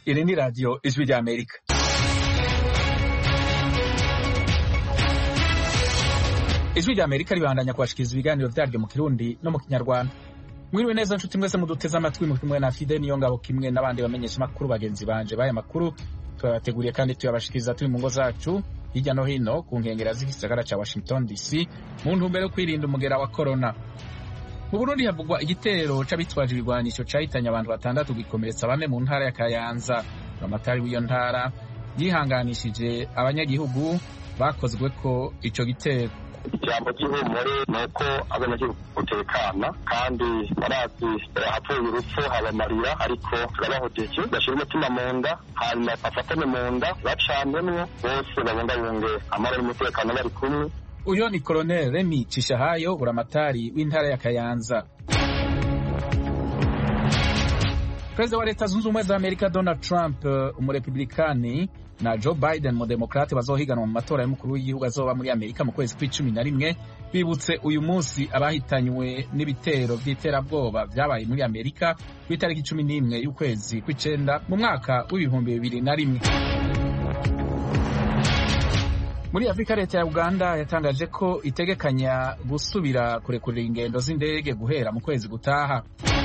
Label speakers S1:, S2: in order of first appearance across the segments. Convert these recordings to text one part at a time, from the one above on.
S1: Iri ni radiyo ijwi rya Amerika. Ijwi rya Amerika ribandanya kubashikiriza ibiganiro vyaryo mu Kirundi no mu Kinyarwanda. Mwiriwe neza nshuti mwese muduteze amatwi mu kimwe na Fide Niyongabo kimwe n'abandi bamenyesha makuru bagenzi banje baya makuru twabateguriye kandi tuyabashikiriza turi mu ngo zacu hirya no hino ku nkengera z'igisagara ca Washington DC mu ntumbero yo kwirinda umugera wa corona. Mu Burundi havugwa igitero c'abitwaje ibigwanisho cahitanye abantu 6 gikomeretsa bane mu ntara ya Kayanza. Amatari w'iyo ntara yihanganishije abanyagihugu bakozwe ko ico gitero.
S2: Ijambo ry'ihumure nuko abanyagihugu utekana kandi barazi hapfuye urupfu habamarira ariko turabahojeje bashira umutima mu nda hanyuma bafatane mu nda bacanwemwo bose babungabunge amahoro n'umutekano bari kumwe.
S1: Uyo ni Colonel Remy Cishahayo buramatari w'intara ya Kayanza. Perezida wa Leta Zunze Ubumwe za Amerika Donald Trump umurepublikani na Joe Biden umudemokrate bazohiganwa mu matora y'umukuru w'igihugu azoba muri Amerika mu kwezi kwa11 bibutse uyu munsi abahitanywe n'ibitero by'iterabwoba byabaye muri Amerika ku itariki 11 y'ukwezi kw'icenda mu mwaka w'2001. Muri Afrika leta ya Uganda yatangaje ko itegekanya gusubira kurekurira ingendo z'indege guhera mu kwezi gutaha.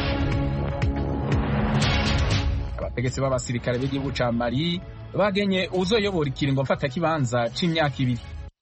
S1: Abategetsi b'abasirikare b'igihugu ca Mali bagenye uzoyobora ikiringo mfata kibanza c'imyaka 2.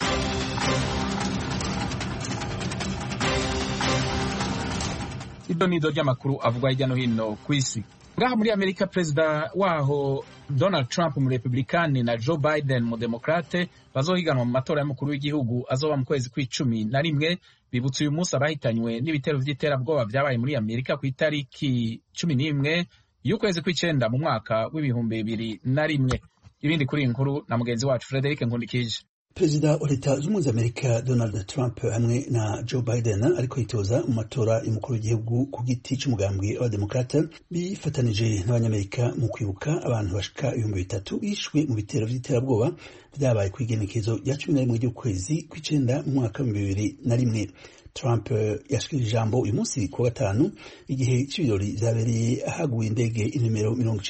S1: Idonido ry'amakuru avugwa hirya no hino kw'isi. Ngaha muri Amerika perezida waho Donald Trump umurepublikani na Joe Biden umudemokrate bazohiganwa mu matora y'umukuru w'igihugu azoba mu kwezi kwa11 bibutse uyu munsi abahitanywe n'ibitero vy'iterabwoba vyabaye muri Amerika ku itariki 11 y'ukwezi kw'icenda mu mwaka w'2001. Ibindi kuri inkuru na mugenzi wacu Frederic Nkundikije.
S3: Perezida wa Leta Zunze Ubumwe za Amerika Donald Trump hamwe na Joe Biden ariko yitoza mu matora y'umukuru w'igihugu ku giti c'umugambwe w'abademokrate bifatanije n'abanyamerika mu kwibuka abantu bashika 3,000 bishwe mu bitero vy'iterabwoba vyabaye kw'igenekezo rya 11 ry'ukwezi kw'icenda mu mwaka wa 2001. Trump yashikirije ijambo uyu munsi ku wa gatanu igihe c'ibirori vyabereye ahaguye indege inimero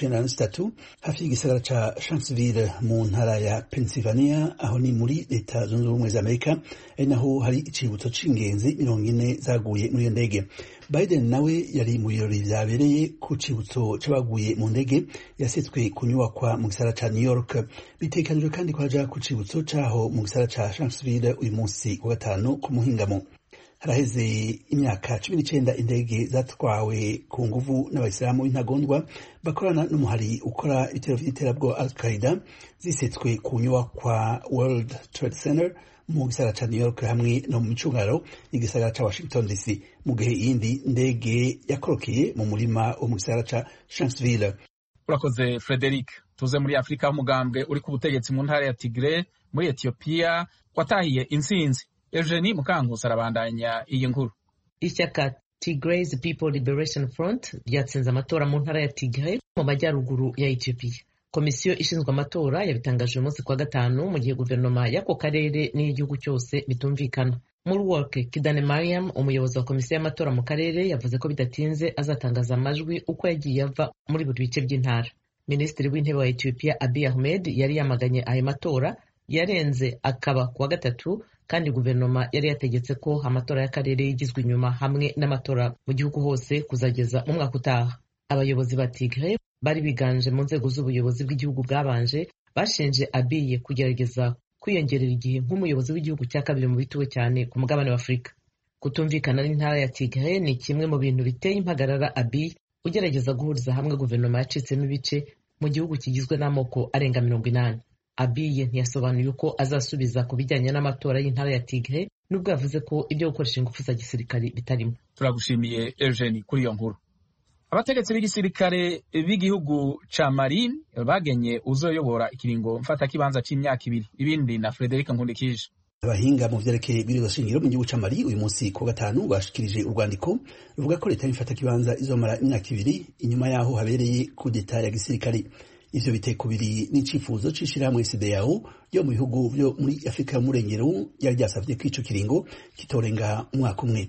S3: 93 hafi y'igisagara ca Shanksville mu ntara ya Pennsylvania aho ni muri Leta Zunze Ubumwe za Amerika ari naho hari icibutso c'ingenzi 40 zaguye muri iyo ndege. Biden nawe yari mu birori vyabereye ku cibutso c'abaguye mu ndege yasetswe kunyubakwa mu gisagara ca New York. Bitekanijwe kandi ko haja ku cibutso caho mu gisagara ca Shanksville uyu munsi ku wa gatanu ku muhingamo. Haraheze imyaka 19 indege zatwawe ku nguvu n'abayisilamu b'intagondwa bakorana n'umuhari ukora ibitero vy'iterabwoba Al-Qaeda zisetswe ku nyubakwa World Trade Center mu gisagara ca New York hamwe no mu micungaro y'igisagara ca Washington DC, mu gihe iyindi ndege yakorokeye mu murima wo mu gisagara ca Shanksville.
S1: Urakoze Frederic. Tuze muri Afrika umugambwe uri ku butegetsi mu ntara ya Tigray muri Ethiopia watahiye intsinzi. Eugenie Mukankusi arabandanya iyi nkuru.
S4: Ishyaka Tigray People Liberation Front ryatsinze amatora mu ntara ya Tigray mu majyaruguru ya Ethiopia. Komisiyo ishinzwe amatora yabitangaje umunsi kwa gatanu mu gihe guverinoma y'ako karere n'igihugu cyose bitumvikana. Mulworke Kidane Mariam umuyobozi wa komisiyo y'amatora mu karere yavuze ko bidatinze azatangaza amajwi uko yagiye ava muri buri bice by'intara. Minisitiri w'intebe wa Ethiopia Abiy Ahmed yari yamaganye ayo matora yarenze akaba kuwa gatatu kandi guverinoma yari yategetse ko amatora y'akarere yigizwe inyuma hamwe n'amatora mu gihugu hose kuzageza mu mwaka utaha. Abayobozi ba Tigray bari biganje mu nzego z'ubuyobozi bw'igihugu bwabanje bashinje Abiy kugerageza kwiyongerera igihe nk'umuyobozi w'igihugu cya kabiri mu bituwe cyane ku mugabane wa Afurika. Kutumvikana n'intara ya Tigray ni kimwe mu bintu biteye impagarara Abiy ugerageza guhuriza hamwe guverinoma yacitsemo ibice mu gihugu kigizwe n'amoko arenga 80. Abiy ntiyasobanuye uko azasubiza ku bijyanye n'amatora y'intara ya Tigray nubwo yavuze ko ibyo gukoresha ingufu za gisirikare bitarimo.
S1: Turagushimiye Eugenie kuri iyo nkuru. Abategetsi b'igisirikare b'igihugu ca Mali bagenye uzoyobora ikiringo mfata kibanza c'imyaka 2. Ibindi na Frederic Nkundikije.
S3: Abahinga mu vyerekeye ibibazo shingiro mu gihugu ca Mali uyu munsi ku gatanu bashikirije urwandiko ruvuga ko leta y'ifata kibanza izomara imyaka 2 inyuma yaho habereye kudeta ya gisirikare. Ivyo bitekubiri n'icifuzo c'ishirahamwe CEDEAO yo mu bihugu byo muri Afrika y'Umurengero yari ryasavye ko ico kiringo kitorenga umwaka umwe.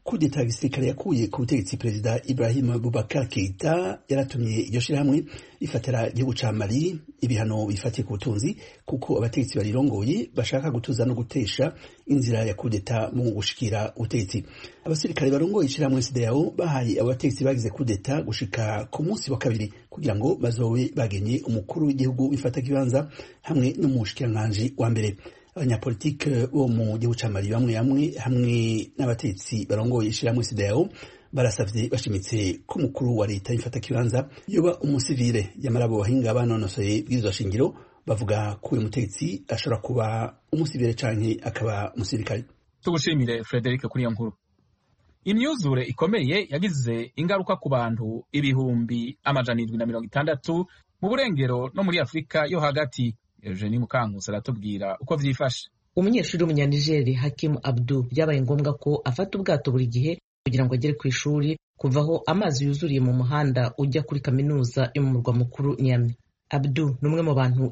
S3: kudeta gisirikare yakuye ku butegetsi perezida Ibrahim Boubacar Keita yaratumye iryo shirahamwe rifatira igihugu ca Mali ibihano bifatiye ku butunzi kuko abategetsi barirongoye bashaka gutuza no gutesha inzira ya kudeta mu gushikira ubutegetsi. Abasirikare barongoye ishirahamwe CEDEAO bahaye abategetsi bagize kudeta gushika ku munsi wa kabiri kugira ngo bazobe bagenye umukuru w'igihugu bifata kibanza hamwe n'umushikiranganji wa mbere. Abanyapolitike bo mu gihugu ca Mali bamwe hamwe n'abatetsi barongoye ishirahamwe CEDEAO barasavye bashimitse ko umukuru wa leta ifata kibanza yoba umusivile. Yamara abo bahinga banonosoye bw'izo shingiro bavuga ko uyu mutetsi ashobora kuba umusivile canke akaba umusirikare.
S1: Tugushimire Frederic kuri iyo nkuru. Imyuzure ikomeye yagize ingaruka ku bantu ibihumbi 760 mu burengero no muri Afrika yo hagati. Eugenie Mukankusi aratubwira uko vyifashe.
S4: Umunyeshuri w'umunyanigeri Hakim Abdou byabaye ngombwa ko afata ubwato buri gihe kugira ngo agere ku ishuri kuvaho amazi yuzuriye mu muhanda ujya kuri kaminuza yo mu murwa mukuru Niamey. Abdou ni umwe mu bantu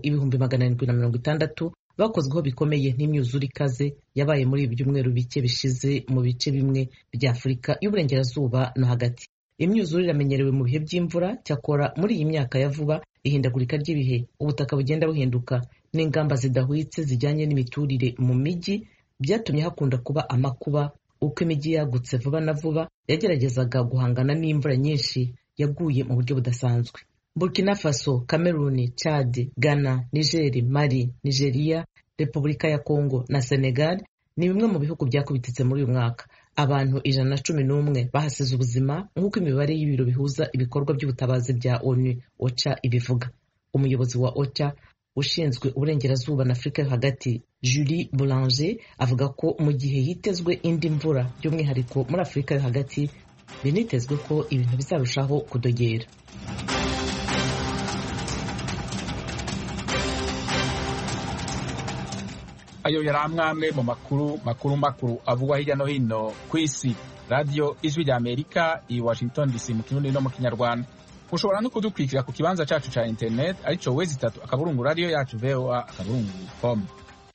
S4: 760 bakozweho bikomeye n'imyuzure ikaze yabaye muri ibi byumweru bike bishize mu bice bimwe bya Afrika y'uburengerazuba no hagati. Imyuzure iramenyerewe mu bihe by'imvura, cyakora muri iyi myaka ya vuba ihindagurika ry'ibihe, ubutaka bugenda buhinduka n'ingamba zidahwitse zijyanye n'imiturire mu mijyi byatumye hakunda kuba amakuba uko imijyi yagutse vuba na vuba yageragezaga guhangana n'imvura nyinshi yaguye mu buryo budasanzwe. Burkina Faso, Cameroon, Chad, Ghana, Niger, Mali, Nigeria, Repubulika ya Congo na Senegal ni bimwe mu bihugu byakubititse muri uyu mwaka. Abantu 111 bahasize ubuzima nk'uko imibare y'ibiro bihuza ibikorwa by'ubutabazi bya ONU OCHA ibivuga. Umuyobozi wa OCHA ushinzwe uburengerazuba na Afrika yo hagati Julie Boulanger avuga ko mu gihe hitezwe indi mvura by'umwihariko muri Afrika yo hagati binitezwe ko ibintu bizarushaho kudogera.
S1: Ayo yari amwe mu makuru avugwa hirya no hino ku isi. Radio Ijwi rya Amerika i Washington DC mu Kirundi no mu Kinyarwanda. Mushobora no kudukurikira ku kibanza cacu ca internet arico wezi3 akaburungu radio yacu voa.com.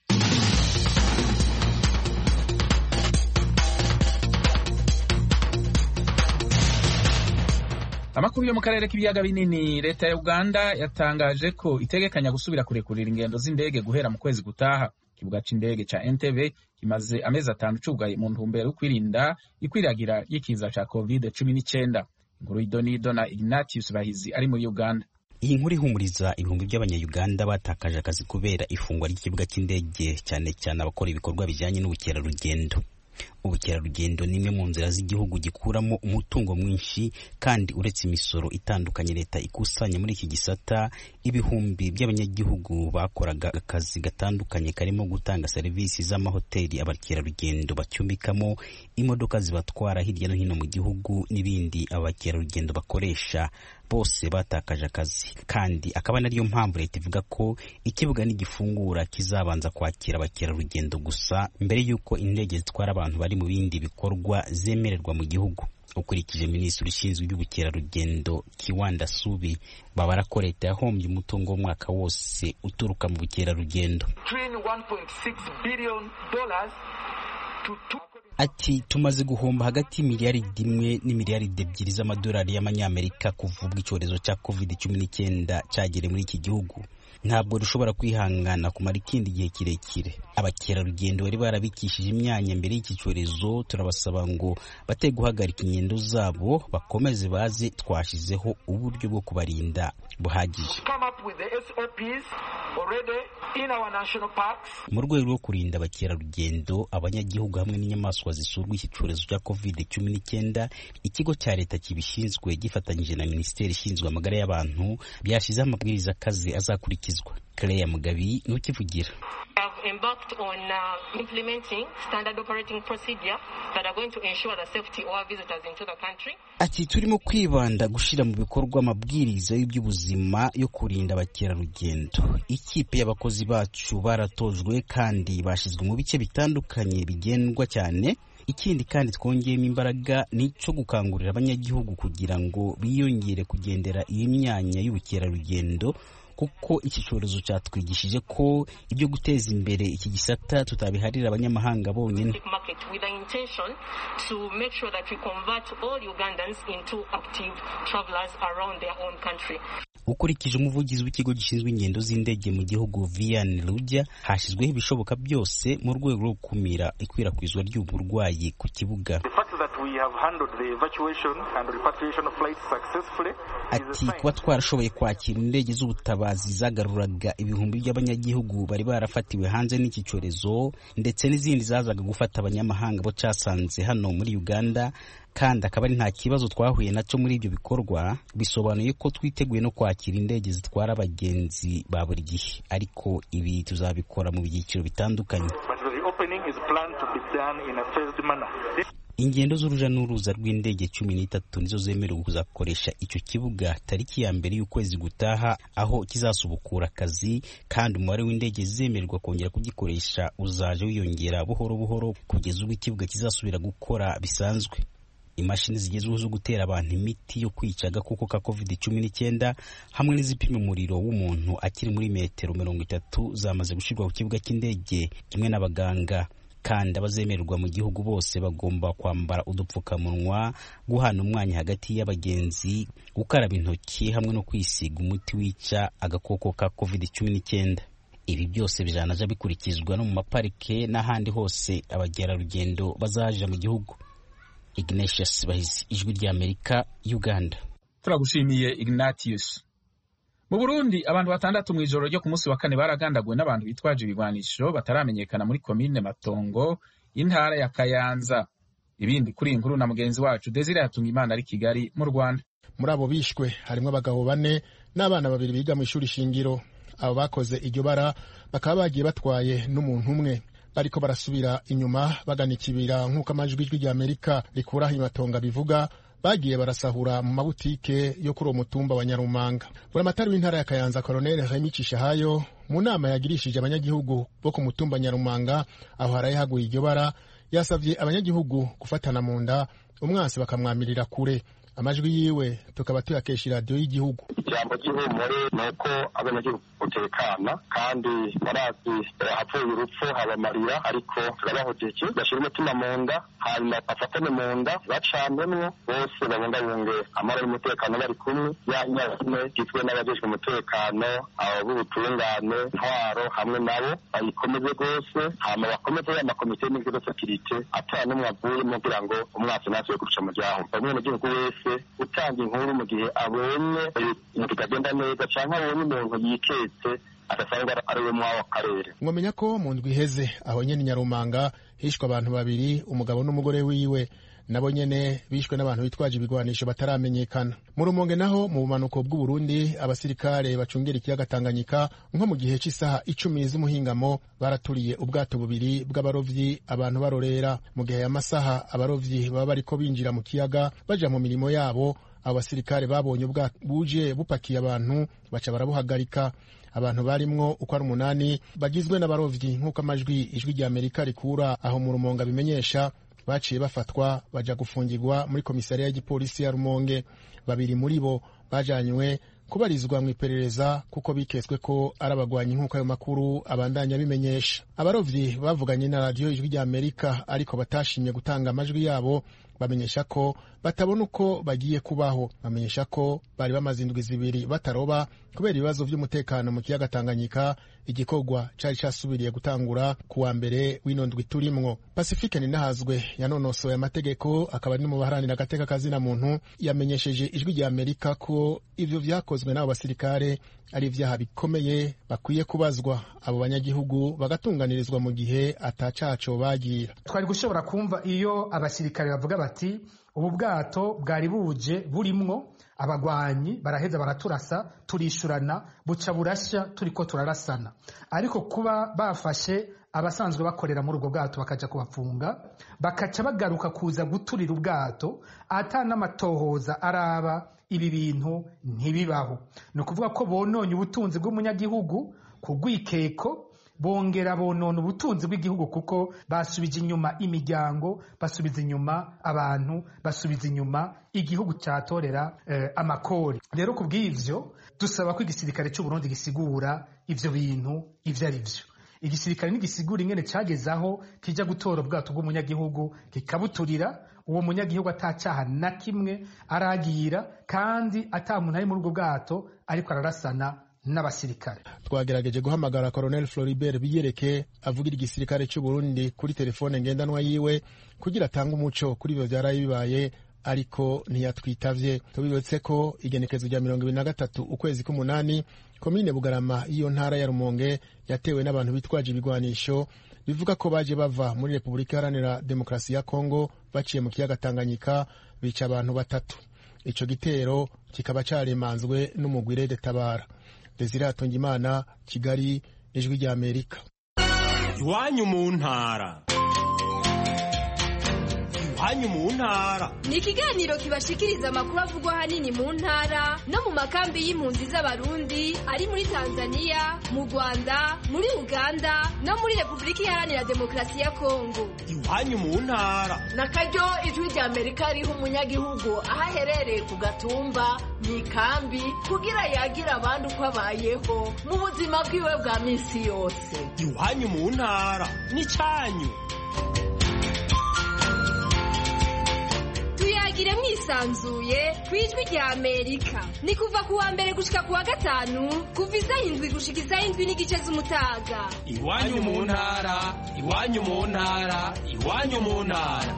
S1: Amakuru yo mu karere k'ibiyaga binini. Leta ya Uganda yatangaje ko itegekanya gusubira kurekurira ingendo z'indege guhera mu kwezi gutaha. Ikibuga c'indege ca Entebbe kimaze amezi 5 cugaye mu ntumbero yo kwirinda ikwiragira y'ikiza ca COVID-19. Inkuru y'idonido na Ignatius Bahizi ari muri Uganda.
S5: Iyi nkuru ihumuriza ibihumbi by'abanyayuganda batakaje akazi kubera ifungwa ry'ikibuga cy'indege, cyane cyane abakora ibikorwa bijyanye n'ubukerarugendo. Ubukerarugendo ni imwe mu nzira z'igihugu gikuramo umutungo mwinshi, kandi uretse imisoro itandukanye leta ikusanya muri iki gisata, ibihumbi by'abanyagihugu bakoraga akazi gatandukanye karimo gutanga serivisi z'amahoteli abakerarugendo bacyumbikamo, imodoka zibatwara hirya no hino mu gihugu n'ibindi abakerarugendo bakoresha, bose batakaje akazi. Kandi akaba nariyo mpamvu leta ivuga ko ikibuga nigifungura kizabanza kwakira abakerarugendo gusa mbere y'uko indege zitwara abantu bari mu bindi bikorwa zemererwa mu gihugu. Ukurikije minisitiri ushinzwe iby'ubukerarugendo Kiwanda Subi, babara ko leta yahombye umutungo w'umwaka wose uturuka mu bukerarugendo. Ati tumaze guhomba hagati miliyaridi 1 n'imiliyaridi 2 z'amadolari y'amanyamerika kuva ubwo icyorezo cya COVID-19 cyagere muri iki gihugu. Ntabwo dushobora kwihangana kumara ikindi gihe kirekire. Abakerarugendo bari barabikishije imyanya mbere y'iki cyorezo, turabasaba ngo bate guhagarika ingendo zabo bakomeze baze. Twashizeho uburyo bwo kubarinda buhagije mu rwego rwo kurinda abakerarugendo, abanyagihugu hamwe n'inyamaswa zisurwa iki cyorezo cya COVID-19. Ikigo cya leta kibishinzwe gifatanyije na minisiteri ishinzwe amagara y'abantu byashyizeho amabwiriza akaze azakurikizwa. Claire Mugabi n'ukivugira.
S6: Embarked on implementing standard operating procedure that are going to ensure the safety of our visitors into the country.
S5: Ati turimo kwibanda gushira mu bikorwa amabwiriza y'uby'ubuzima yo kurinda abakerarugendo. Ikipe y'abakozi bacu baratojwe kandi bashizwe mu bice bitandukanye bigendwa cyane. Ikindi kandi twongeyemo imbaraga nico gukangurira abanyagihugu kugira ngo biyongere kugendera iyi myanya y'ubukerarugendo, kuko iki cyorezo cyatwigishije ko ibyo guteza imbere iki gisata tutabiharira abanyamahanga bonyine. Ukurikije umuvugizi w'ikigo gishinzwe ingendo z'indege mu gihugu Vian Rujya, hashyizweho ibishoboka byose mu rwego rwo gukumira ikwirakwizwa ry'uburwayi ku kibuga. Ati kuba twarashoboye kwakira indege z'ubutabazi zagaruraga ibihumbi by'abanyagihugu bari barafatiwe hanze n'iki cyorezo ndetse n'izindi zazaga gufata abanyamahanga bo cyasanze hano muri Uganda, kandi akaba ari nta kibazo twahuye nacyo muri ibyo bikorwa, bisobanuye ko twiteguye no kwakira indege zitwara abagenzi ba buri gihe, ariko ibi tuzabikora mu byiciro bitandukanye. Ingendo z'uruja n'uruza rw'indege 13 nizo zemerewe kuzakoresha icyo kibuga tariki ya mbere y'ukwezi gutaha, aho kizasubukura akazi, kandi umubare w'indege zemererwa kongera kugikoresha uzaje wiyongera buhoro buhoro kugeza ubwo ikibuga kizasubira gukora bisanzwe. Imashini zigezweho zo gutera abantu imiti yo kwica agakoko ka COVID-19 hamwe n'izipima umuriro w'umuntu akiri muri metero 30 zamaze gushyirwa ku kibuga cy'indege kimwe n'abaganga, kandi abazemererwa mu gihugu bose bagomba kwambara udupfukamunwa, guhana umwanya hagati y'abagenzi, gukaraba intoki hamwe no kwisiga umuti wica agakoko ka COVID-19. Ibi byose bijanaje bikurikizwa no mu maparike n'ahandi hose abagerarugendo bazaje mu gihugu. Ignatius Bahizi, Ijwi ry'Amerika, Uganda.
S1: Turagushimiye Ignatius. Mu Burundi abantu 6 mu ijoro ryo ku munsi wa kane baragandaguwe n'abantu bitwaje ibigwanisho bataramenyekana muri komine Matongo, intara ya Kayanza. Ibindi kuri inkuru na mugenzi wacu Desire Hatungimana ari Kigali mu Rwanda.
S7: Muri abo bishwe harimo abagabo 4 n'abana 2 biga mu ishuri shingiro. Abo bakoze iryo bara bakaba bagiye batwaye n'umuntu umwe, bariko barasubira inyuma bagana ikibira nk'uko amajwi y'Ijwi ry'Amerika rikuraho Matongo bivuga. Bagiye barasahura mu mabutike yo kuri uwo mutumba wa Nyarumanga. Buramatari w'intara ya Kayanza Colonel Remy Cishahayo mu nama yagirishije abanyagihugu bo ku mutumba Nyarumanga aho harayihaguye iryo bara, yasavye abanyagihugu gufatana mu nda umwansi bakamwamirira kure. Amajwi yiwe tukaba tuyakesha radio y'igihugu.
S2: Ijambo ry'ihumure nuko abanyagihugu utekana, kandi barazi hapfuye urupfu habamarira, ariko turabahojeje bashira umutima mu nda, hanyuma bafatane mu nda bacanwemwo bose babungabunge amara y'umutekano bari kumwe, yanyine gitwe n'abajejwe umutekano abo b'ubutungane ntwaro hamwe nabo bayikomeze rwose, hama bakomeze y'amakomite n'inzego sekirite atana n'umwe avuyemo kugira ngo umwasi nasuye guca mu ryaho. Bamwe mu gihugu wese utanga inkuru mu gihe abonye ibintu bitagenda neza canke abonye umuntu yiketse adasanga ari we mwawo karere.
S7: Ngomenya ko mu ndwi iheze aho nyene Nyarumanga hishwe abantu 2, umugabo n'umugore wiwe, nabo nyene bishwe n'abantu bitwaje ibigwanisho bataramenyekana. Mu Rumonge naho mu bumanuko bw'u Burundi abasirikare bacungera ikiyaga Tanganyika nko mu gihe cy'isaha 10 z'umuhingamo baraturiye ubwato 2 bw'abarovyi abantu barorera. Mu gihe y'amasaha abarovyi baba bariko binjira mu kiyaga baja mu mirimo yabo, abasirikare babonye ubwato buje bupakiye abantu baca barabuhagarika. Abantu barimwo uko ari 8 bagizwe n'abarovyi nk'uko amajwi Ijwi ry'Amerika rikura aho mu Rumonge bimenyesha, baciye bafatwa baja gufungirwa muri komisariya y'igipolisi ya Rumonge. 2 muri bo bajanywe kubarizwa mu iperereza kuko biketswe ko ari abagwanyi nk'uko ayo makuru abandanya bimenyesha. Abarovyi bavuganye na radio Ijwi ry'Amerika ariko batashimye gutanga amajwi yabo, bamenyesha ko batabona uko bagiye kubaho. Bamenyesha ko bari bamaze indwi 2 bataroba kubera ibibazo by'umutekano mu kiyaga Tanganyika. Igikorwa cari casubiriye gutangura kuwa mbere w'ino ndwi turimwo. Pacifique Ninahazwe yanonosoye amategeko akaba ari mu baharanira agateka kazina muntu, yamenyesheje Ijwi ry'Amerika ko ivyo vyakozwe n'abo basirikare ari ivyaha bikomeye bakwiye kubazwa, abo banyagihugu bagatunganirizwa mu gihe atacaco bagira.
S8: Twari gushobora kumva iyo abasirikare bavuga bati ubu bwato bwari buje burimwo abagwanyi baraheza baraturasa turishurana buca burashya turiko turarasana, ariko kuba bafashe abasanzwe bakorera muri ubwo bwato bakaja kubapfunga bakaca bagaruka kuza guturira ubwato ata n'amatohoza araba, ibi bintu ntibibaho. Ni ukuvuga ko bononye ubutunzi bw'umunyagihugu ku rwikeko bongera bonona ubutunzi bw'igihugu kuko basubije inyuma imiryango, basubiza inyuma abantu, basubiza inyuma igihugu cyatorera amakori. Rero kubw'ivyo dusaba ko igisirikare cy'u Burundi gisigura ivyo bintu ivyo ari vyo. Igisirikare n'igisigura ingene cagezaho kija gutora ubwato bw'umunyagihugu kikabuturira, uwo munyagihugu atacaha na kimwe aragira kandi atamuntu ari muri ubwo bwato ariko ararasana n'abasirikare.
S7: Twagerageje guhamagara Colonel Floribert Biyereke avugira igisirikare cy'u Burundi kuri telefone ngendanwa yiwe kugira atange umuco kuri ivyo vyaraye bibaye, ariko ntiyatwitavye. Tubibutse ko igenekezo rya 23 ukwezi k'umunani komine Bugarama iyo ntara ya Rumonge yatewe n'abantu bitwaje ibigwanisho bivuga ko baje bava muri Repubulika Iharanira Demokarasi ya Kongo baciye mu kiyaga Tanganyika, bica abantu 3. Ico gitero kikaba caremanzwe n'umugwire de Tabara. Desire Hatungimana, Kigali, Ijwi rya Amerika.
S9: Iwanyu mu ntara. Iwanyu mu ntara
S10: ni ikiganiro kibashikiriza amakuru avugwa hanini mu ntara no mu makambi y'impunzi z'abarundi ari muri Tanzania, mu Rwanda, muri Uganda no muri Repubulika Iharanira Demokarasi ya Kongo.
S9: Iwanyu mu ntara
S11: nakaryo Ijwi rya Amerika riha umunyagihugu aho aherereye ku gatumba mu ikambi kugira yagira abandi uko abayeho mu buzima bwiwe bwa minsi yose.
S9: Iwanyu mu ntara ni cyanyu.
S10: Tuyagire mwisanzuye kwijwi rya Amerika. Ni kuva ku wa mbere gushika ku wa gatanu kuva isaha 7 gushika isaha 7 n'igice z'umutaga.
S9: Iwanyu mu ntara, iwanyu mu ntara, iwanyu mu ntara.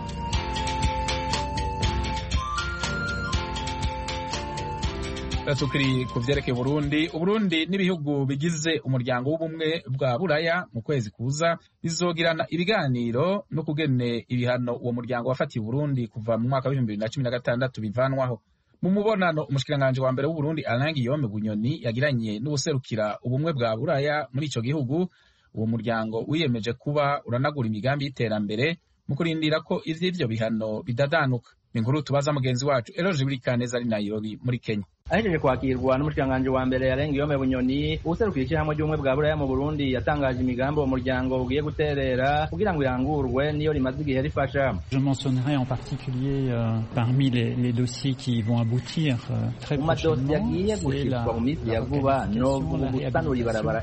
S1: Tukiri ku vyerekeye Uburundi n'ibihugu bigize umuryango w'ubumwe bwa Buraya mu kwezi kuza bizogirana ibiganiro no kugene ibihano uwo muryango wafatiye Burundi kuva mu mwaka wa 2016 bivanwaho. Mu mubonano umushikiranganje wa mbere w'Uburundi Alain Guillaume Bunyoni yagiranye n'ubuserukira ubumwe bwa Buraya muri ico gihugu, uwo muryango wiyemeje kuba uranagura imigambi y'iterambere mu kurindira ko ivyo bihano bidadanuka. Ni inkuru tubaza mugenzi wacu Eloge Burikaneza ari Nairobi muri Kenya.
S12: Ahejeje kwakirwa n'umushikiranganje wa mbere Alain Guillaume Bunyoni, userukira ishyirahamwe ry'ubumwe bwa Buraya mu Burundi yatangaje imigambi uwo muryango ugiye guterera kugira ngo irangurwe niyo rimaze igihe rifasha.
S13: Je mentionnerai en particulier parmi les dossiers qui vont aboutir très prochainement.
S12: Yagiye gushirwa mu minsi ya vuba no gusanura ibarabara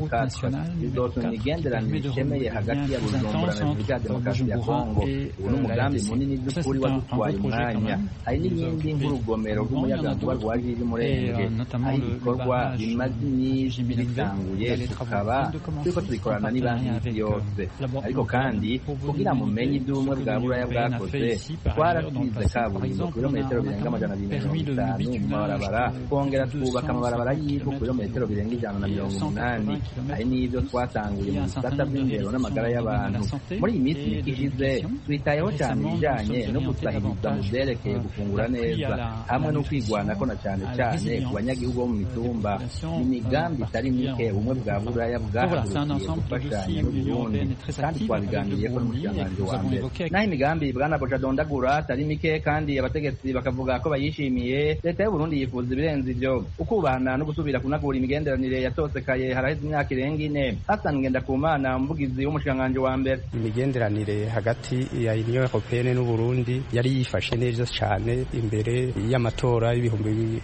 S12: R4 izotuma imigenderanire ishemeye hagati ya Bujumbura na Repubulika ya Demokarasi ya Kongo. Ubu n'umugambi munini by'ukuri wadutwaye umwanya. Hari n'iyindi nk'urugomero rw'umuyagankuba rwaje murenge aho ibikorwa bimaze iminsi bitanguye tukaba turiko tubikorana n'ibanki yose, ariko kandi kugira mumenye iby'ubumwe bwa Buraya bwakoze twarasize kaburimbo kilometero birenga 250 mu mabarabara, twongera twubaka amabarabara y'ivu kilometero birenga 180. hari n'ibyo twatanguye mu bisata by'indero n'amagara y'abantu. Muri iyi minsi ishize twitayeho cyane ibijanye no gusahiriza mu byerekeye gufungura neza hamwe no kwigwanako na cyane ku banyagihugu bo mu mitumba. Imigambi itari mike ubumwe bwa Buraya bwahagurukiye gufashanya n'Uburundi kandi twabiganiriye ko n'umushikiranganje wa mbere. Naho imigambi bwana Bojadondagura atari mike kandi abategetsi bakavuga ko bayishimiye, leta y'u Burundi yifuza ibirenze ivyo, ukubana no gusubira kunagura imigenderanire yatosekaye haraheze imyaka irenga 4. Hassan Ngendakumana umuvugizi w'umushikiranganje wa mbere.
S14: Imigenderanire hagati ya Union Européenne n'u Burundi yari yifashe neza cyane imbere y'amatora y'ibihumbi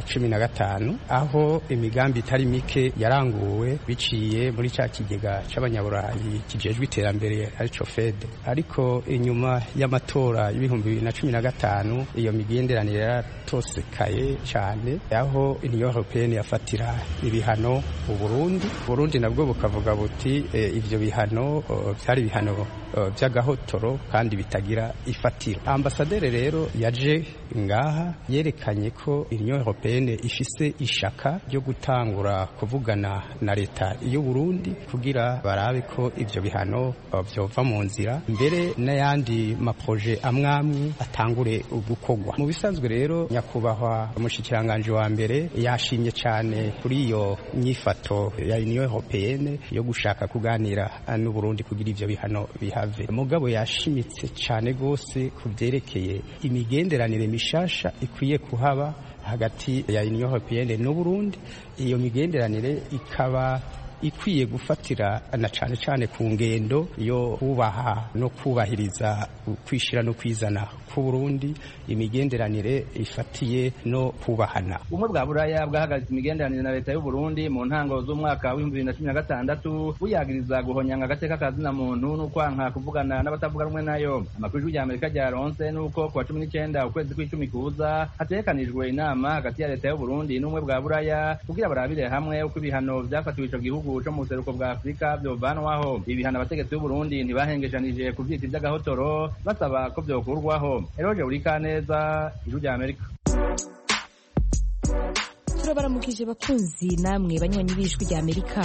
S14: 2015 aho imigambi itari mike yaranguwe biciye muri cya kigega c'abanyaburayi kijejwe iterambere arico FED, ariko inyuma y'amatora y'ibihumbi 2015 iyo migenderanire yaratosekaye cyane aho Union Européenne yafatira ibihano Burundi nabwo bukavuga buti ivyo bihano byari bihano by'agahotoro kandi bitagira ifatiro. Ambasaderi rero yaje ngaha yerekanye ko Union Européenne ifise ishaka ryo gutangura kuvugana na leta y'u Burundi kugira barabe ko ivyo bihano vyova mu nzira, mbere n'ayandi maproje amwamwe atangure gukorwa. Mu bisanzwe rero nyakubahwa umushikiranganje wa mbere yashimye cyane kuri iyo nyifato ya Union Européenne yo gushaka kuganira n'u Burundi kugira ivyo bihano bihave. Mugabo yashimitse cyane gose ku byerekeye imigenderanire mishasha ikwiye kuhaba hagati ya Union Européenne n'u Burundi. Iyo migenderanire ikaba ikwiye gufatira na cane cane ku ngendo yo kubaha no kubahiriza kwishira no kwizana ku Burundi, imigenderanire ifatiye no kubahana.
S12: Ubumwe bwa Buraya bwahagaritse imigenderanire na leta y'u Burundi mu ntango z'umwaka wa 2016 buyagiriza guhonyanga agateka kazina muntu no kwanka kuvugana n'abatavuga rumwe nayo. Amakuru y'Amerika ryaronse nuko ku wa 19 ukwezi kw'icumi kuza hatekanijwe inama hagati ya leta y'u Burundi n'ubumwe bwa Buraya kugira barabire hamwe uko ibihano vyafatiwe ico gihugu cyo mu buseruko bwa Afrika vyovanwaho. Ibihano abategetsi b'u Burundi ntibahengeshanije kuvyita ivy'agahotoro basaba ko vyokurwaho. Eroje Urikaneza, Ijwi ry'Amerika.
S15: Turabaramukije bakunzi namwe banywanyi b'Ijwi ry'Amerika.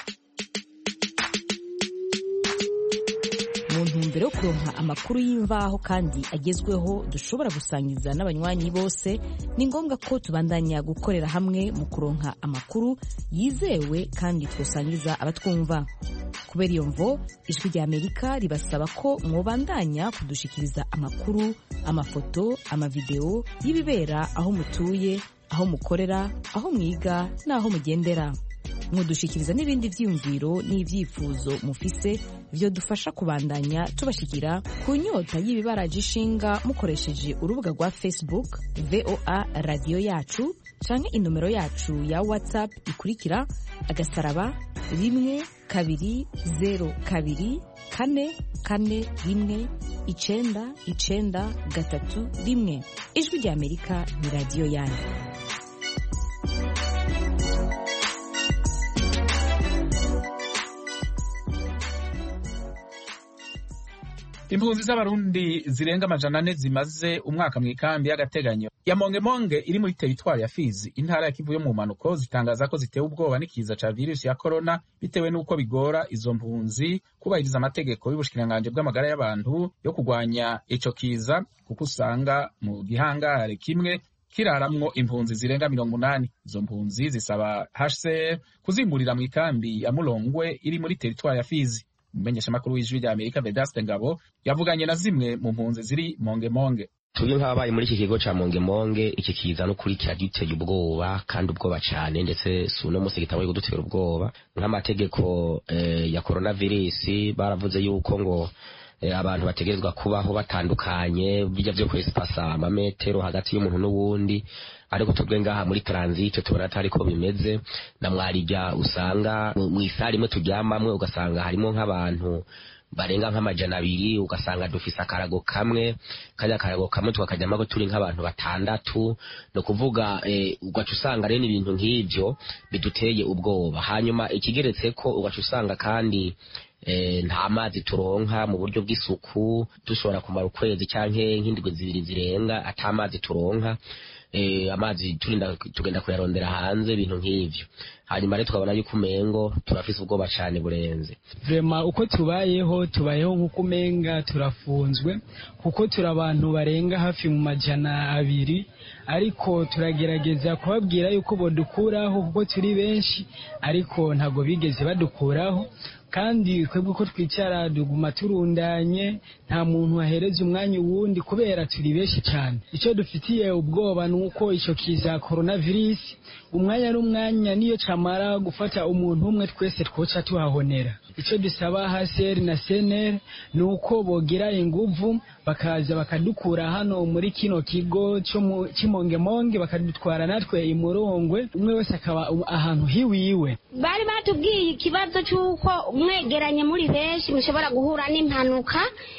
S15: Mu ntumbero yo kuronka amakuru y'imvaho kandi agezweho dushobora gusangiza n'abanywanyi bose, ni ngombwa ko tubandanya gukorera hamwe mu kuronka amakuru yizewe kandi twosangiza abatwumva. Kubera iyo mvo, Ijwi ry'Amerika ribasaba ko mwobandanya kudushikiriza amakuru, amafoto, amavideo y'ibibera aho mutuye, aho mukorera, aho mwiga n'aho mugendera. Mudushikiriza n'ibindi vyiyumviro n'ivyifuzo mufise vyo dufasha kubandanya tubashikira ku nyota y'ibibaraje ishinga mukoresheje urubuga rwa Facebook VOA Radio Yacu canke inomero yacu ya WhatsApp ikurikira *12024419931. Ijwi ry'Amerika ni radio yanyu.
S1: Impunzi z'abarundi zirenga 400 zimaze umwaka mu ikambi y'agateganyo ya Mongemonge iri muri teritwari ya Fizi, intara ya Kivu yo mu manuko, zitangaza ko zitewe ubwoba n'ikiza ca virusi ya corona bitewe n'uko bigora izo mpunzi kubahiriza amategeko y'ubushikiranganje bw'amagara y'abantu yo kugwanya ico kiza, kuko usanga mu gihangare kimwe kiraramwo impunzi zirenga 80. Izo mpunzi zisaba HCR kuzimburira mu ikambi ya Mulongwe iri muri teritwari ya Fizi. Umumenyeshamakuru w'Ijwi ry'Amerika Vedaste Ngabo yavuganye na zimwe mu mpunzi ziri Mongemonge.
S16: Turi nk'ababaye muri iki kigo ca Mongemonge, iki kiza no kuri kiraduteye ubwoba kandi ubwoba cyane, ndetse suno musi gitabaye kudutera ubwoba. Nk'amategeko ya coronavirus baravuze yuko ngo abantu bategerezwa kubaho batandukanye, bijya byo kwesipasa amametero hagati y'umuntu n'uwundi, ariko tubwe ngaha muri transit tubona atari ko bimeze. Na mwarija usanga mu isari imwe turyamamwe ugasanga harimo nk'abantu barenga nk'amajana 2, ugasanga dufise akarago kamwe, kanya akarago kamwe tukakajyamo ko turi nk'abantu 6. No kuvuga ugaca usanga rero ibintu nk'ivyo biduteye ubwoba. Hanyuma ikigeretse ko ugaca usanga kandi nta mazi turonka mu buryo bw'isuku, dushobora kumara ukwezi canke nk'indwi 2 zirenga atamazi turonka. Amazi tugenda kuyarondera hanze, ibintu nk'ivyo. Hanyuma rero tukabona yuko umengo turafise ubwoba cyane burenze.
S17: Vrema uko tubayeho nk'uko umenga turafunzwe, kuko turi abantu barenga hafi mu majana 2, ariko turagerageza kubabwira yuko bodukuraho kuko turi benshi, ariko ntago bigeze badukuraho. Kandi twebwe uko twicara duguma turundanye, nta muntu ahereza umwanya uwundi kubera turi benshi cyane. Icyo dufitiye ubwoba nuko ico kiza coronavirus umwanya n'umwanya niyo camara gufata umuntu umwe twese twoca tuhahonera. Icyo dusaba HCR na CNR nuko bogira inguvu bakaza bakadukura hano muri kino kigo cyo Mongemonge, bakadutwara natwe imurongwe, umwe wese akaba ahantu hiwiwe.
S18: Bari batubwiye ikibazo cyuko mwegeranye muri benshi mushobora guhura n'impanuka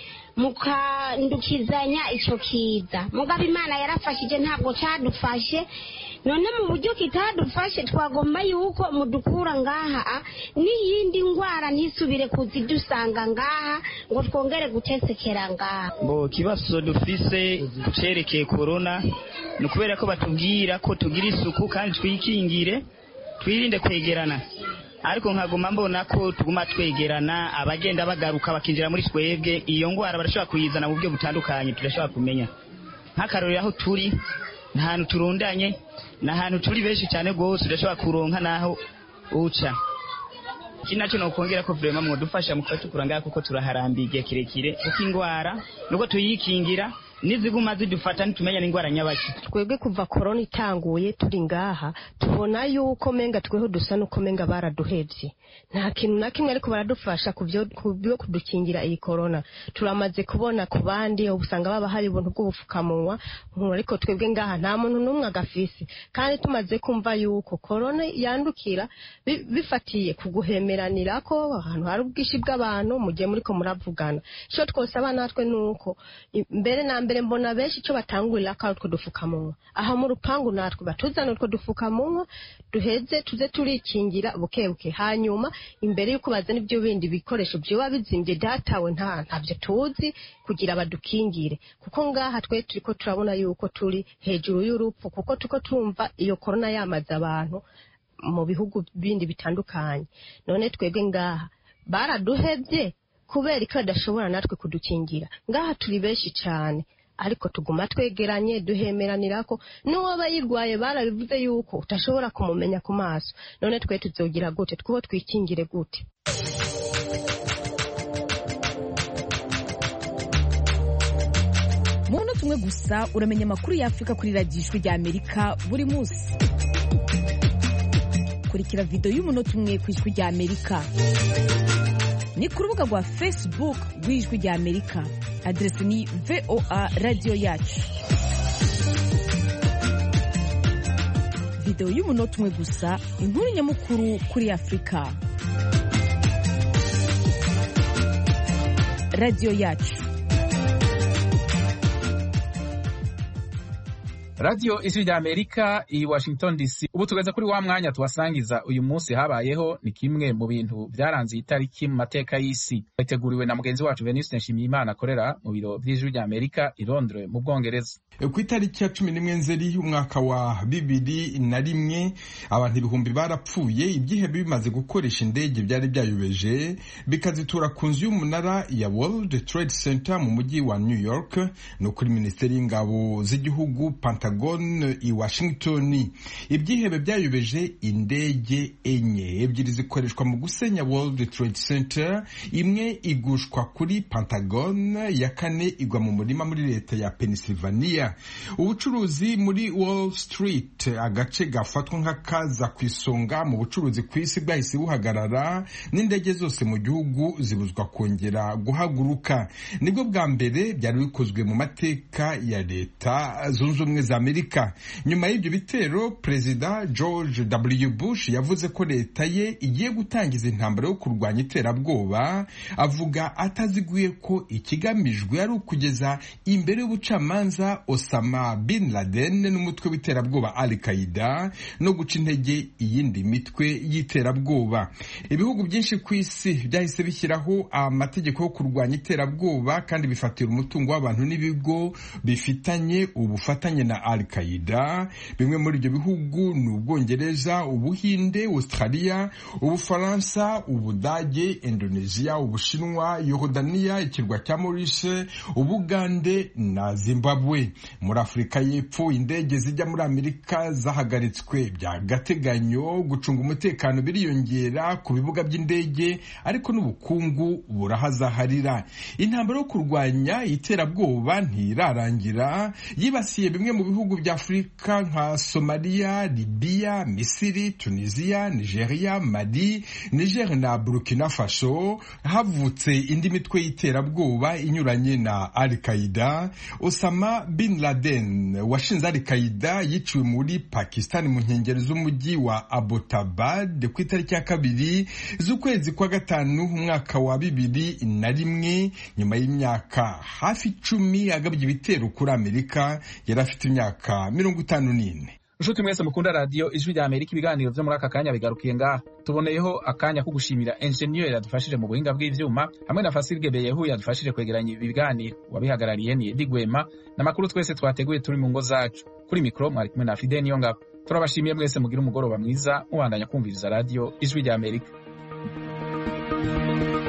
S18: mukandukizanya ico kiza. Mugabo Imana yarafashije, ntabwo cyadufashe. None mu buryo kitadufashe twagomba yuko mudukura ngaha n'iyindi ngwara ntisubire kuzidusanga ngaha ngo twongere gutesekera ngaha.
S19: Kibazo dufise cerekeye corona no kubera ko batubwira ko tugira isuku kandi twikingire, twirinde kwegerana. Ariko nkaguma mbona ko tuguma twegerana, abagenda bagaruka bakinjira muri twebwe, iyo ngwara barashobora kuyizana mu buryo butandukanye turashobora kumenya. Nk'akarorero aho turi ntahantu turundanye, nahantu turi benshi cyane gose udashobora kuronka naho uca. Kinacho no kongera ko vraiment mwo dufasha mu kwatukura ngaho kuko turaharambiye kirekire, kuko ingwara nuko tuyikingira niziguma zidufata nitumenya n'ingwara nyabaki.
S20: Twebwe kuva corona itanguye turi ngaha tubona yuko menga tweho dusa nuko menga baraduhevye, nta kintu na kimwe ariko baradufasha kubyo kudukingira iyi corona. Turamaze kubona ku bandi ubusanga baba hari ibintu bw'ubufukamunwa, ariko twebwe ngaha nta muntu n'umwe agafise, kandi tumaze kumva yuko corona yandukira bifatiye kuguhemeranira ko ahantu hari ubwishi bw'abantu mu gihe muriko muravugana. Cyo twosaba natwe nuko mbere na mbere mbona benshi cyo batangurira ko utwo dufukamunwa aha mu rupangu, natwe batuzana utwo dufukamunwa duheze tuze turikingira bukebuke, hanyuma imbere yuko bazana ibyo bindi bikoresho byoba bizimbye datawe ntabyo tuzi kugira badukingire, kuko ngaha twe turiko turabona yuko turi hejuru y'urupfu, kuko tuko tumva iyo corona yamaze abantu mu bihugu bindi bitandukanye. None twebwe ngaha baraduhevye kubera ko badashobora natwe kudukingira. Ngaha turi benshi cyane ariko tuguma twegeranye duhemeranirako, n'uwaba yirwaye barabivuze yuko utashobora kumumenya ku maso. None twe tuzogira gute? Twho twikingire gute?
S15: Muno tumwe gusa uramenya amakuru ya Afrika kuri radijwe rya Amerika buri munsi. Kurikira video y'umunota umwe ku ijwi rya Amerika ni ku rubuga rwa Facebook rw'ijwi rya Amerika, adresi ni VOA radio yacu. Video y'umunota umwe gusa, inkuru nyamukuru kuri Afrika. Radio yacu.
S1: Radio Ijwi rya Amerika i Washington DC. Ubu tugeze kuri wa mwanya tubasangiza uyu munsi habayeho ni kimwe mu bintu byaranze itariki mu mateka y'isi. Yateguriwe na mugenzi wacu Venuste Nshimiyimana akorera mu biro by'Ijwi rya Amerika i Londres mu Bwongereza.
S21: Ku itariki ya 11 Nzeri umwaka wa 2001 abantu ibihumbi barapfuye, ibyihe bimaze gukoresha indege byari byayobeje bikazitura ku nzu y'umunara ya World Trade Center mu mujyi wa New York no kuri Minisiteri y'Ingabo z'igihugu Pentagon i Washington. Ibyihebe byayobeje indege enye, ebyiri zikoreshwa mu gusenya World Trade Center, imwe igushwa kuri Pentagon, ya kane igwa mu murima muri leta ya Pennsylvania. Ubucuruzi muri Wall Street, agace gafatwa nk'akaza ku isonga mu bucuruzi ku isi, bwahise buhagarara n'indege zose mu gihugu zibuzwa kongera guhaguruka. Nibwo bwa mbere byari bikozwe mu mateka ya leta zunze ubumwe za Amerika. Nyuma y'ibyo bitero, Perezida George W. Bush yavuze ko leta ye igiye gutangiza intambara yo kurwanya iterabwoba, avuga ataziguye ko ikigamijwe ari ukugeza imbere y'ubucamanza Osama Bin Laden n'umutwe w'iterabwoba Al-Qaeda no guca intege iyindi mitwe y'iterabwoba. Ibihugu byinshi ku isi byahise bishyiraho amategeko yo kurwanya iterabwoba kandi bifatira umutungo w'abantu n'ibigo bifitanye ubufatanye na Al-Qaeda. Bimwe muri ibyo bihugu ni Ubwongereza, Ubuhinde, Australia, Ubufaransa, Ubudage, Indonesia, Ubushinwa, Yordania, ikirwa cya Maurice, Ubugande na Zimbabwe. Muri Afurika y'Epfo, indege zijya muri Amerika zahagaritswe by'agateganyo. Gucunga umutekano biriyongera ku bibuga by'indege, ariko n'ubukungu burahazaharira. Intambara yo kurwanya iterabwoba ntirarangira, yibasiye bimwe mu bihugu bya Afurika nka Somalia, Libya, Misiri, Tunisia, Nigeria, Mali, Niger na Burkina Faso. Havutse indi mitwe y'iterabwoba inyuranye na Al-Qaeda. Osama Bin Laden washinze Al-Qaeda yiciwe muri Pakistan mu nkengero z'umujyi wa Abbottabad ku itariki ya 2 z'ukwezi kwa 5 umwaka wa 2001. Nyuma y'imyaka hafi 10 agabye ibitero kuri Amerika, yari afite imyaka 54.
S1: Nshuti mwese mukunda radio Ijwi rya Amerika, ibiganiro byo muri aka kanya bigarukiye ngaha. Tuboneyeho akanya ko gushimira engineer yadufashije mu buhinga bw'ivyuma, hamwe na Fasil Gebeyehu yadufashije kwegeranya ibi biganiro. Wabihagarariye ni Edi Gwema, n'amakuru twese twateguye turi mu ngo zacu. Kuri mikro mwari kumwe na Fide Niyongabo. Turabashimiye mwese, mugira umugoroba mwiza mubandanya kumviriza radio Ijwi rya Amerika.